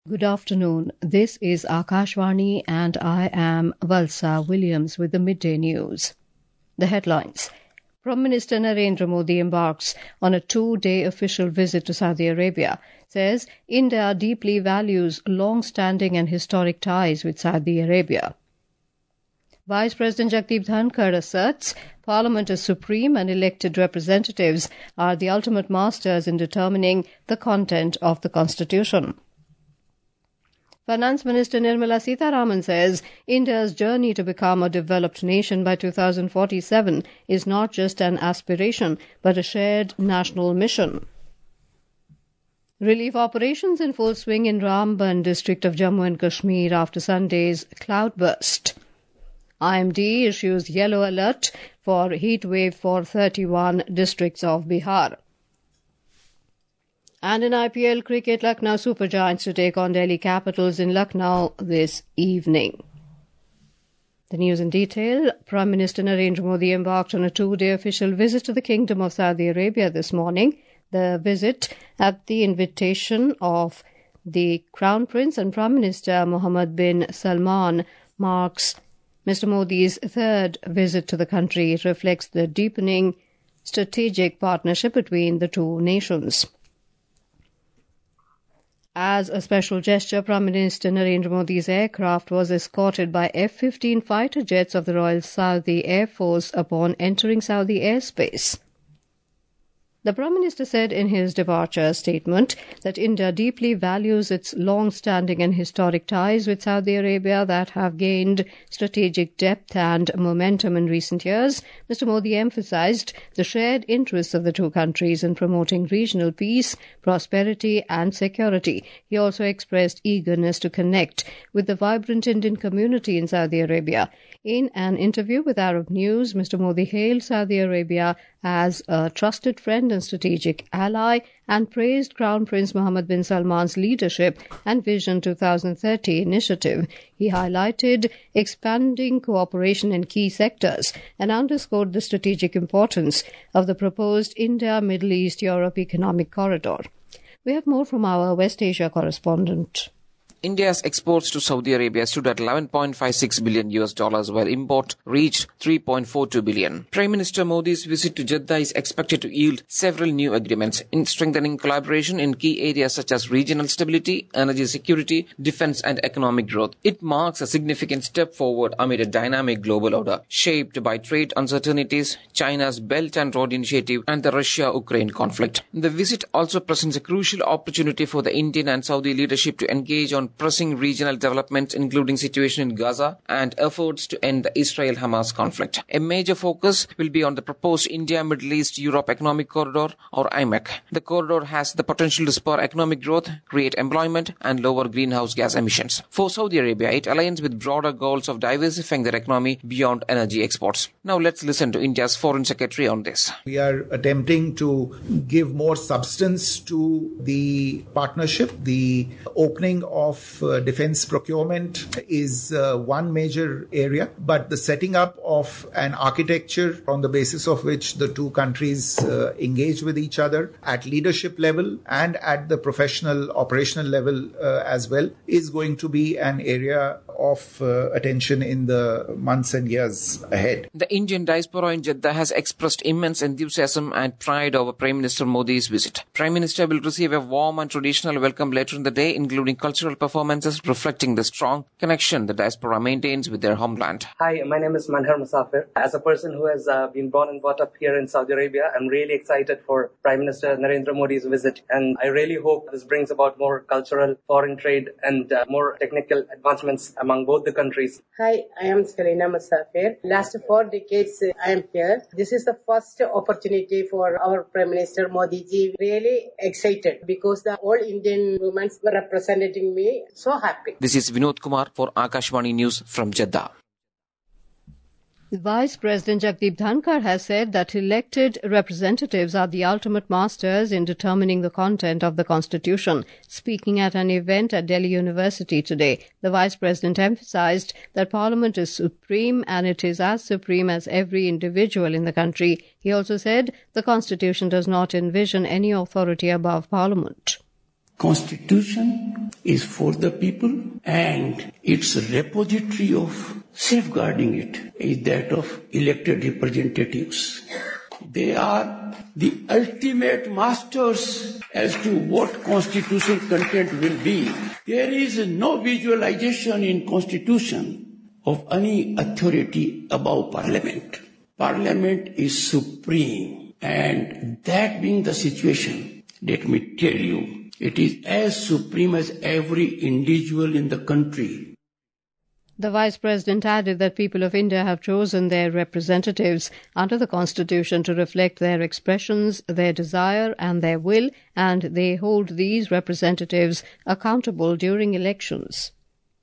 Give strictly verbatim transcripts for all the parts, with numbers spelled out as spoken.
Good afternoon. This is Akashvani and I am Valsa Williams with the midday news. The headlines. Prime Minister Narendra Modi embarks on a two-day official visit to Saudi Arabia, says India deeply values long-standing and historic ties with Saudi Arabia. Vice President Jagdeep Dhankar asserts Parliament is supreme and elected representatives are the ultimate masters in determining the content of the Constitution. Finance Minister Nirmala Sitharaman says India's journey to become a developed nation by two thousand forty-seven is not just an aspiration but a shared national mission. Relief operations in full swing in Ramban district of Jammu and Kashmir after Sunday's cloudburst. I M D issues yellow alert for heat wave for thirty-one districts of Bihar. And in I P L cricket, Lucknow Super Giants to take on Delhi Capitals in Lucknow this evening. The news in detail. Prime Minister Narendra Modi embarked on a two-day official visit to the Kingdom of Saudi Arabia this morning. The visit, at the invitation of the Crown Prince and Prime Minister Mohammed bin Salman, marks Mister Modi's third visit to the country. It reflects the deepening strategic partnership between the two nations. As a special gesture, Prime Minister Narendra Modi's aircraft was escorted by F fifteen fighter jets of the Royal Saudi Air Force upon entering Saudi airspace. The Prime Minister said in his departure statement that India deeply values its long-standing and historic ties with Saudi Arabia that have gained strategic depth and momentum in recent years. Mister Modi emphasized the shared interests of the two countries in promoting regional peace, prosperity and security. He also expressed eagerness to connect with the vibrant Indian community in Saudi Arabia. In an interview with Arab News, Mister Modi hailed Saudi Arabia as a trusted friend and strategic ally and praised Crown Prince Mohammed bin Salman's leadership and Vision twenty thirty initiative. He highlighted expanding cooperation in key sectors and underscored the strategic importance of the proposed India-Middle East-Europe economic corridor. We have more from our West Asia correspondent. India's exports to Saudi Arabia stood at eleven point five six billion U S dollars, while import reached three point four two billion. Prime Minister Modi's visit to Jeddah is expected to yield several new agreements in strengthening collaboration in key areas such as regional stability, energy security, defense and economic growth. It marks a significant step forward amid a dynamic global order shaped by trade uncertainties, China's Belt and Road Initiative and the Russia-Ukraine conflict. The visit also presents a crucial opportunity for the Indian and Saudi leadership to engage on pressing regional developments, including situation in Gaza and efforts to end the Israel-Hamas conflict. A major focus will be on the proposed India-Middle East-Europe Economic Corridor, or I M E C. The corridor has the potential to spur economic growth, create employment and lower greenhouse gas emissions. For Saudi Arabia, it aligns with broader goals of diversifying their economy beyond energy exports. Now let's listen to India's Foreign Secretary on this. We are attempting to give more substance to the partnership. The opening of Uh, defense procurement is uh, one major area, but the setting up of an architecture on the basis of which the two countries uh, engage with each other at leadership level and at the professional operational level uh, as well is going to be an area of uh, attention in the months and years ahead. The Indian diaspora in Jeddah has expressed immense enthusiasm and pride over Prime Minister Modi's visit. Prime Minister will receive a warm and traditional welcome later in the day, including cultural performances reflecting the strong connection the diaspora maintains with their homeland. Hi, my name is Manhar Musafir. As a person who has uh, been born and brought up here in Saudi Arabia, I'm really excited for Prime Minister Narendra Modi's visit, and I really hope this brings about more cultural, foreign trade and uh, more technical advancements among both the countries. Hi, I am Selina Musafir. Last four decades uh, I am here. This is the first opportunity for our Prime Minister Modi ji. Really excited because the all Indian women were representing me. So happy. This is Vinod Kumar for Akashvani News from Jeddah. Vice President Jagdeep Dhankar has said that elected representatives are the ultimate masters in determining the content of the Constitution. Speaking at an event at Delhi University today, the Vice President emphasized that Parliament is supreme and it is as supreme as every individual in the country. He also said the Constitution does not envision any authority above Parliament. Constitution is for the people, and its repository of safeguarding it is that of elected representatives. They are the ultimate masters as to what constitutional content will be. There is no visualization in constitution of any authority above Parliament. Parliament is supreme, and that being the situation, let me tell you, it is as supreme as every individual in the country. The Vice President added that people of India have chosen their representatives under the Constitution to reflect their expressions, their desire and their will, and they hold these representatives accountable during elections.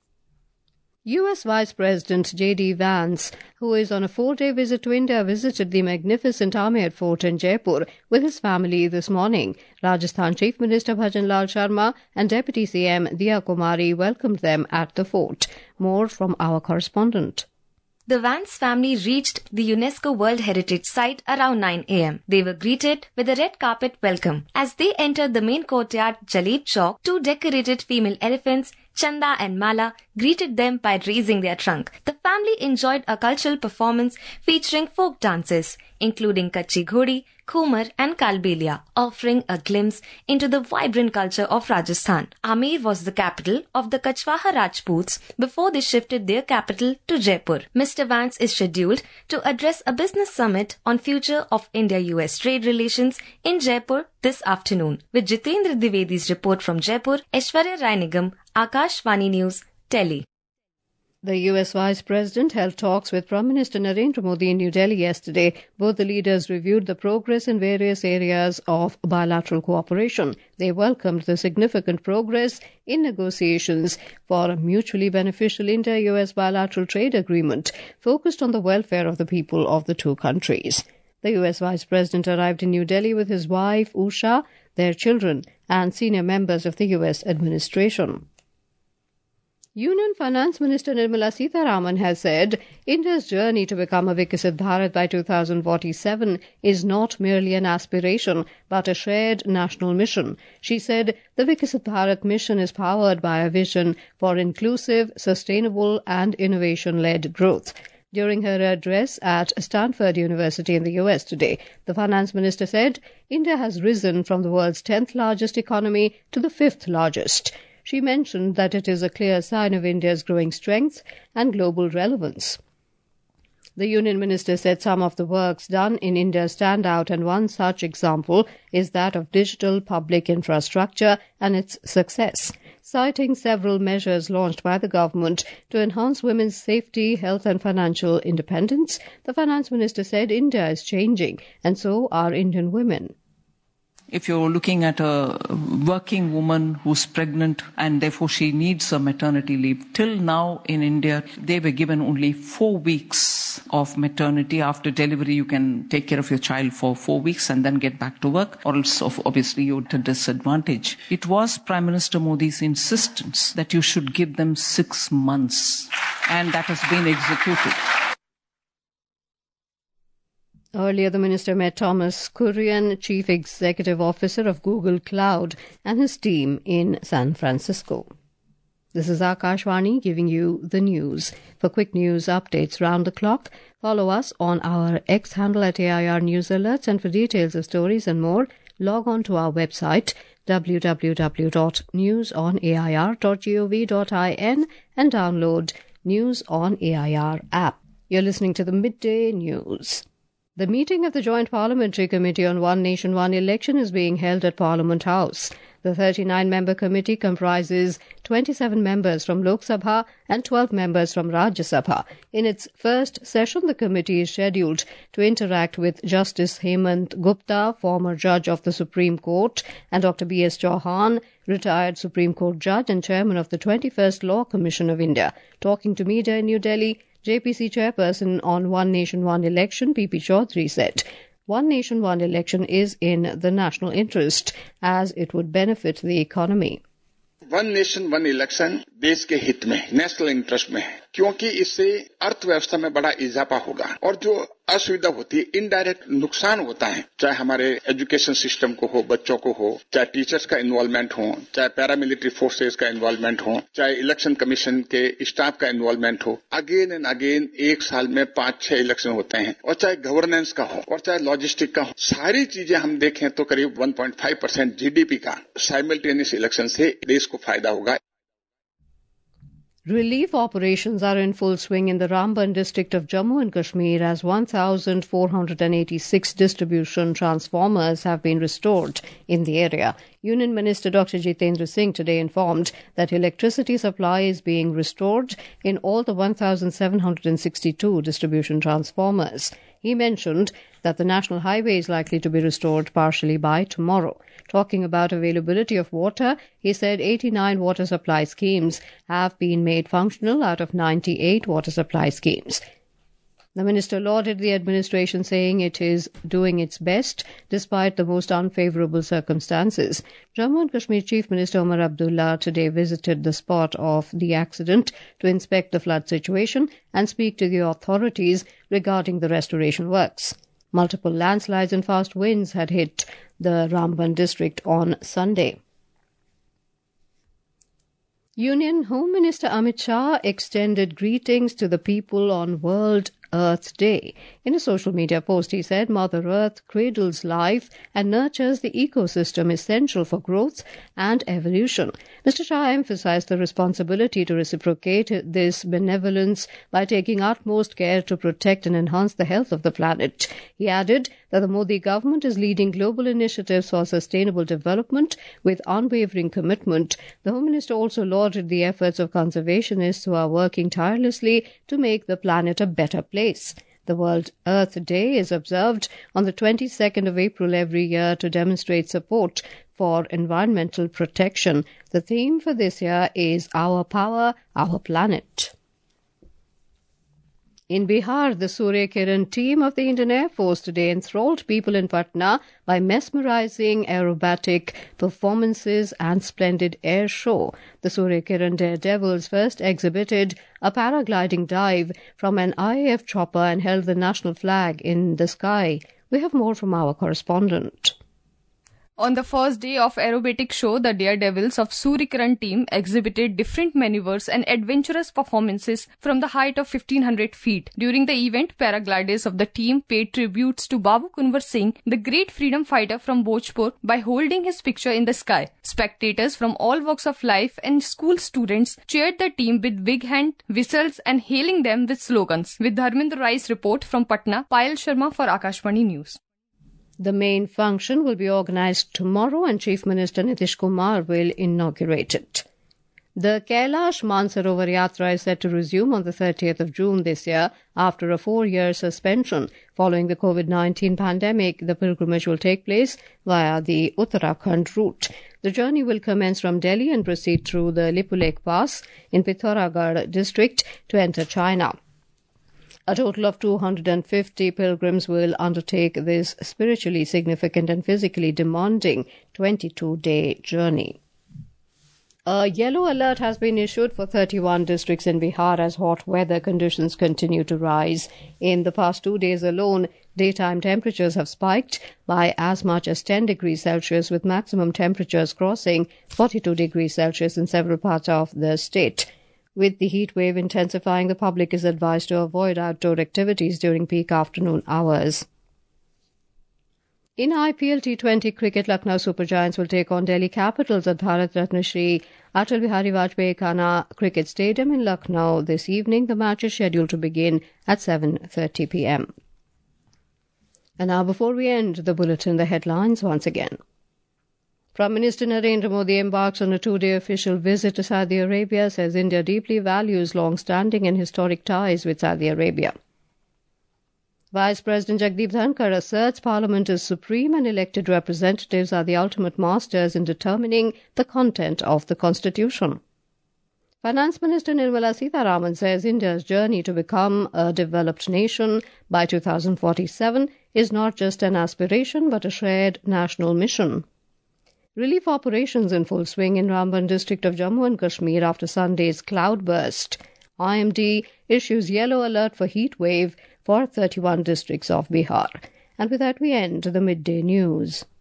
U S Vice President J D Vance, who is on a four-day visit to India, visited the magnificent Amer Fort in Jaipur with his family this morning. Rajasthan Chief Minister Bhajan Lal Sharma and Deputy C M Diya Kumari welcomed them at the fort. More from our correspondent. The Vance family reached the UNESCO World Heritage Site around nine a.m. They were greeted with a red carpet welcome. As they entered the main courtyard, Jaleb Chowk, two decorated female elephants, Chanda and Mala, greeted them by raising their trunk. The family enjoyed a cultural performance featuring folk dances, including Kachi Ghodi, Khumar and Kalbelia, offering a glimpse into the vibrant culture of Rajasthan. Amer was the capital of the Kachwaha Rajputs before they shifted their capital to Jaipur. Mister Vance is scheduled to address a business summit on future of India-U S trade relations in Jaipur this afternoon. With Jitendra Dwivedi's report from Jaipur, Aishwarya Rai Nigam, Akashvani News, Delhi. The U S Vice President held talks with Prime Minister Narendra Modi in New Delhi yesterday. Both the leaders reviewed the progress in various areas of bilateral cooperation. They welcomed the significant progress in negotiations for a mutually beneficial India-U S bilateral trade agreement focused on the welfare of the people of the two countries. The U S Vice President arrived in New Delhi with his wife, Usha, their children, and senior members of the U S administration. Union Finance Minister Nirmala Sitharaman has said India's journey to become a Viksit Bharat by two thousand forty-seven is not merely an aspiration but a shared national mission. She said the Viksit Bharat mission is powered by a vision for inclusive, sustainable and innovation-led growth. During her address at Stanford University in the U S today, the finance minister said India has risen from the world's tenth largest economy to the fifth largest. She mentioned that it is a clear sign of India's growing strength and global relevance. The Union Minister said some of the works done in India stand out, and one such example is that of digital public infrastructure and its success. Citing several measures launched by the government to enhance women's safety, health and financial independence, the Finance Minister said India is changing, and so are Indian women. If you're looking at a working woman who's pregnant and therefore she needs a maternity leave, till now in India, they were given only four weeks of maternity. After delivery, you can take care of your child for four weeks and then get back to work, or else obviously you're at a disadvantage. It was Prime Minister Modi's insistence that you should give them six months, and that has been executed. Earlier, the minister met Thomas Kurian, Chief Executive Officer of Google Cloud, and his team in San Francisco. This is Akashvani giving you the news. For quick news updates round the clock, follow us on our X handle at A I R News Alerts, and for details of stories and more, log on to our website w w w dot news on a i r dot gov dot in and download News on A I R app. You're listening to the Midday News. The meeting of the Joint Parliamentary Committee on One Nation, One Election is being held at Parliament House. The thirty-nine member committee comprises twenty-seven members from Lok Sabha and twelve members from Rajya Sabha. In its first session, the committee is scheduled to interact with Justice Hemant Gupta, former judge of the Supreme Court, and Doctor B S Chauhan, retired Supreme Court judge and chairman of the twenty-first Law Commission of India. Talking to media in New Delhi, J P C chairperson on One Nation, One Election, P P Chaudhary, said, One Nation, One Election is in the national interest as it would benefit the economy. One Nation, One Election देश के हित में, national interest में है, क्योंकि इससे अर्थव्यवस्था में बड़ा इजाफा होगा और जो असुविधा होती है, इनडायरेक्ट नुकसान होता है, चाहे हमारे एजुकेशन सिस्टम को हो, बच्चों को हो, चाहे टीचर्स का इन्वॉल्वमेंट हो, चाहे पैरामिलिट्री फोर्सेस का इन्वॉल्वमेंट हो, चाहे इलेक्शन कमीशन के स्टाफ का इन्वॉल्वमेंट हो, अगेन एंड अगेन एक साल में पांच छह इलेक्शन होते हैं, और चाहे गवर्नेंस का हो और चाहे लॉजिस्टिक का हो, सारी चीजें हम देखें तो करीब one point five percent GDP का साइमल्टेनियस इलेक्शन से देश को फायदा होगा. Relief operations are in full swing in the Ramban district of Jammu and Kashmir as one thousand four hundred eighty-six distribution transformers have been restored in the area. Union Minister Doctor Jitendra Singh today informed that electricity supply is being restored in all the one thousand seven hundred sixty-two distribution transformers. He mentioned that the national highway is likely to be restored partially by tomorrow. Talking about availability of water, he said eighty-nine water supply schemes have been made functional out of ninety-eight water supply schemes. The minister lauded the administration, saying it is doing its best despite the most unfavourable circumstances. Jammu and Kashmir Chief Minister Omar Abdullah today visited the spot of the accident to inspect the flood situation and speak to the authorities regarding the restoration works. Multiple landslides and fast winds had hit the Ramban district on Sunday. Union Home Minister Amit Shah extended greetings to the people on World Earth Day. In a social media post, he said, Mother Earth cradles life and nurtures the ecosystem essential for growth and evolution. Mister Shah emphasized the responsibility to reciprocate this benevolence by taking utmost care to protect and enhance the health of the planet. He added that the Modi government is leading global initiatives for sustainable development with unwavering commitment. The Home Minister also lauded the efforts of conservationists who are working tirelessly to make the planet a better place. The World Earth Day is observed on the twenty-second of April every year to demonstrate support for environmental protection. The theme for this year is Our Power, Our Planet. In Bihar, the Surya Kiran team of the Indian Air Force today enthralled people in Patna by mesmerizing aerobatic performances and splendid air show. The Surya Kiran Daredevils first exhibited a paragliding dive from an I A F chopper and held the national flag in the sky. We have more from our correspondent. On the first day of aerobatic show, the Daredevils of Surya Kiran team exhibited different maneuvers and adventurous performances from the height of fifteen hundred feet. During the event, paragliders of the team paid tributes to Babu Kunwar Singh, the great freedom fighter from Bhojpur, by holding his picture in the sky. Spectators from all walks of life and school students cheered the team with big hand, whistles and hailing them with slogans. With Dharmendra Rai's report from Patna, Payal Sharma for Akashvani News. The main function will be organized tomorrow and Chief Minister Nitish Kumar will inaugurate it. The Kailash Mansarovar Yatra is set to resume on the thirtieth of June this year after a four-year suspension. Following the COVID nineteen pandemic, the pilgrimage will take place via the Uttarakhand route. The journey will commence from Delhi and proceed through the Lipulekh Pass in Pithoragarh district to enter China. A total of two hundred fifty pilgrims will undertake this spiritually significant and physically demanding twenty-two day journey. A yellow alert has been issued for thirty-one districts in Bihar as hot weather conditions continue to rise. In the past two days alone, daytime temperatures have spiked by as much as ten degrees Celsius, with maximum temperatures crossing forty-two degrees Celsius in several parts of the state. With the heat wave intensifying, the public is advised to avoid outdoor activities during peak afternoon hours. In I P L T twenty cricket, Lucknow Super Giants will take on Delhi Capitals at Bharat Ratna Shri Atal Bihari Vajpayee Khana Cricket Stadium in Lucknow this evening. The match is scheduled to begin at seven thirty p m. And now, before we end the bulletin, the headlines once again. Prime Minister Narendra Modi embarks on a two-day official visit to Saudi Arabia, says India deeply values long-standing and historic ties with Saudi Arabia. Vice President Jagdeep Dhankar asserts Parliament is supreme and elected representatives are the ultimate masters in determining the content of the Constitution. Finance Minister Nirmala Sitharaman says India's journey to become a developed nation by two thousand forty-seven is not just an aspiration but a shared national mission. Relief operations in full swing in Ramban district of Jammu and Kashmir after Sunday's cloudburst. I M D issues yellow alert for heat wave for thirty-one districts of Bihar. And with that we end the midday news.